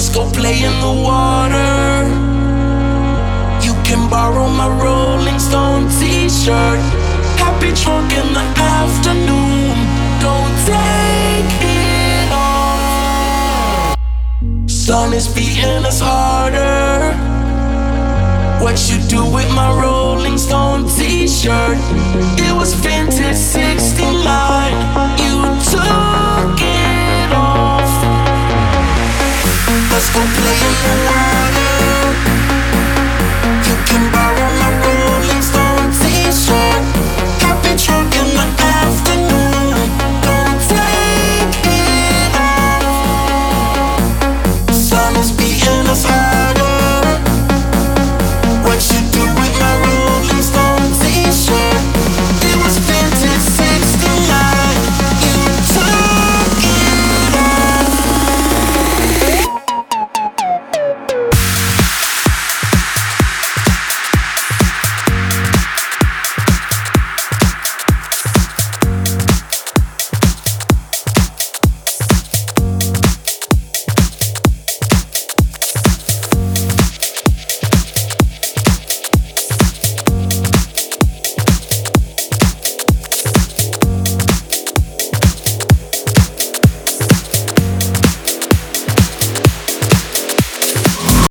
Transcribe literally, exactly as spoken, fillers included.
Let's go play in the water. You can borrow my Rolling Stone t-shirt. Happy drunk in the afternoon. Don't take it off. Sun is beating us harder. What you do with my Rolling Stone t-shirt? It was vintage sixty-nine. You took it off. Let's go play in the world.